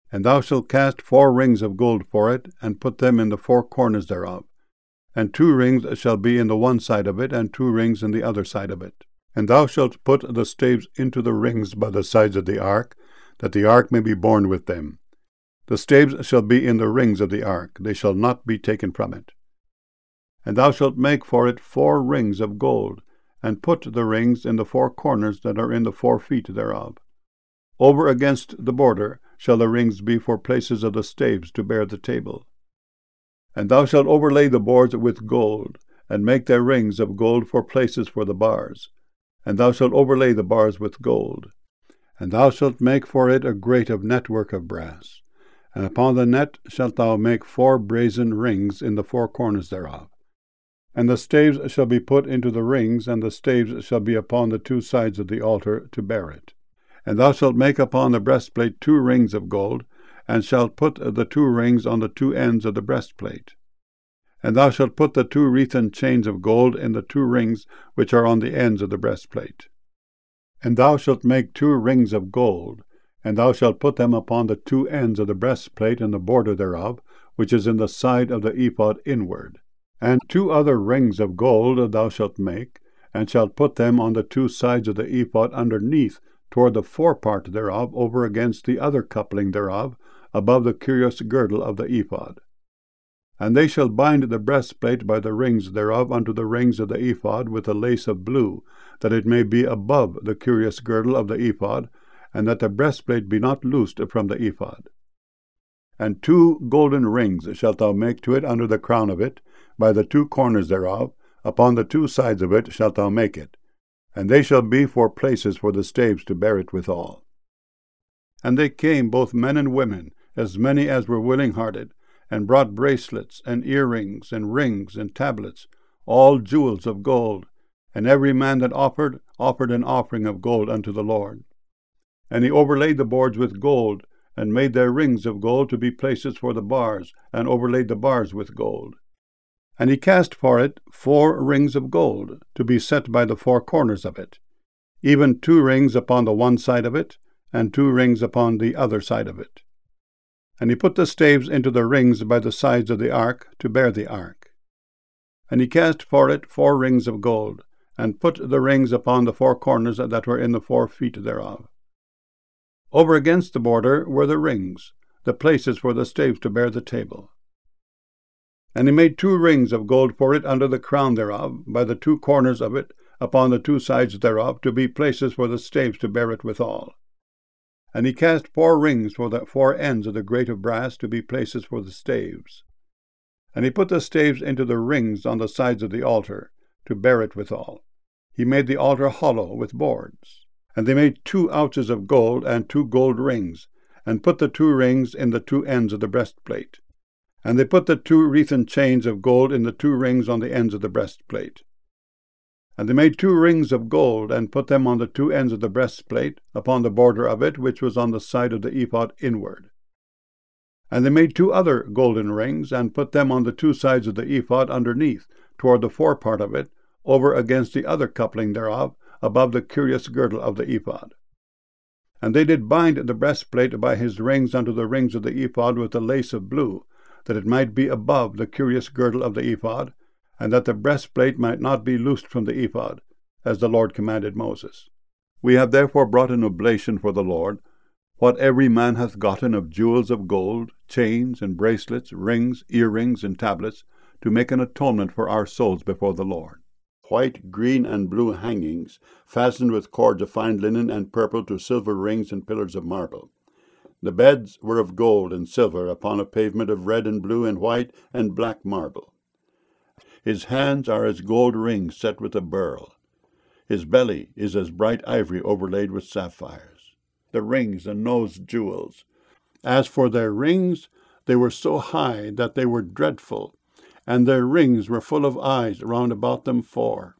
And thou shalt cast 4 rings of gold for it, and put them in the 4 corners thereof. And 2 rings shall be in the one side of it, and 2 rings in the other side of it. And thou shalt put the staves into the rings by the sides of the ark, that the ark may be borne with them. The staves shall be in the rings of the ark, they shall not be taken from it. And thou shalt make for it 4 rings of gold, and put the rings in the 4 corners that are in the 4 feet thereof. Over against the border shall the rings be for places of the staves to bear the table. And thou shalt overlay the boards with gold, and make their rings of gold for places for the bars. And thou shalt overlay the bars with gold. And thou shalt make for it a grate of network of brass. And upon the net shalt thou make 4 brazen rings in the 4 corners thereof. And the staves shall be put into the rings, and the staves shall be upon the 2 sides of the altar to bear it. And thou shalt make upon the breastplate 2 rings of gold, and shalt put the 2 rings on the 2 ends of the breastplate. And thou shalt put the 2 wreathen chains of gold in the 2 rings which are on the ends of the breastplate. And thou shalt make 2 rings of gold, and thou shalt put them upon the 2 ends of the breastplate and the border thereof, which is in the side of the ephod inward. And 2 other rings of gold thou shalt make, and shalt put them on the 2 sides of the ephod underneath, toward the forepart thereof, over against the other coupling thereof, above the curious girdle of the ephod. And they shall bind the breastplate by the rings thereof unto the rings of the ephod with a lace of blue, that it may be above the curious girdle of the ephod, and that the breastplate be not loosed from the ephod. And 2 golden rings shalt thou make to it under the crown of it, by the 2 corners thereof, upon the 2 sides of it shalt thou make it, and they shall be for places for the staves to bear it withal. And they came, both men and women, as many as were willing-hearted, and brought bracelets, and earrings, and rings, and tablets, all jewels of gold, and every man that offered an offering of gold unto the Lord. And he overlaid the boards with gold, and made their rings of gold to be places for the bars, and overlaid the bars with gold. And he cast for it 4 rings of gold, to be set by the 4 corners of it, even 2 rings upon the one side of it, and 2 rings upon the other side of it. And he put the staves into the rings by the sides of the ark, to bear the ark. And he cast for it 4 rings of gold, and put the rings upon the 4 corners that were in the 4 feet thereof. Over against the border were the rings, the places for the staves to bear the table. And he made 2 rings of gold for it under the crown thereof, by the 2 corners of it, upon the 2 sides thereof, to be places for the staves to bear it withal. And he cast 4 rings for the 4 ends of the grate of brass, to be places for the staves. And he put the staves into the rings on the sides of the altar, to bear it withal. He made the altar hollow with boards. And they made 2 ouches of gold, and 2 gold rings, and put the 2 rings in the 2 ends of the breastplate. And they put the 2 wreathen chains of gold in the 2 rings on the ends of the breastplate. And they made 2 rings of gold, and put them on the 2 ends of the breastplate, upon the border of it, which was on the side of the ephod inward. And they made 2 other golden rings, and put them on the 2 sides of the ephod underneath, toward the forepart of it, over against the other coupling thereof, above the curious girdle of the ephod. And they did bind the breastplate by his rings unto the rings of the ephod with a lace of blue, that it might be above the curious girdle of the ephod, and that the breastplate might not be loosed from the ephod, as the Lord commanded Moses. We have therefore brought an oblation for the Lord, what every man hath gotten of jewels of gold, chains and bracelets, rings, earrings, and tablets, to make an atonement for our souls before the Lord. White, green, and blue hangings, fastened with cords of fine linen and purple to silver rings and pillars of marble. The beds were of gold and silver, upon a pavement of red and blue and white and black marble. His hands are as gold rings set with a beryl. His belly is as bright ivory overlaid with sapphires. The rings and nose jewels. As for their rings, they were so high that they were dreadful, and their rings were full of eyes round about them 4.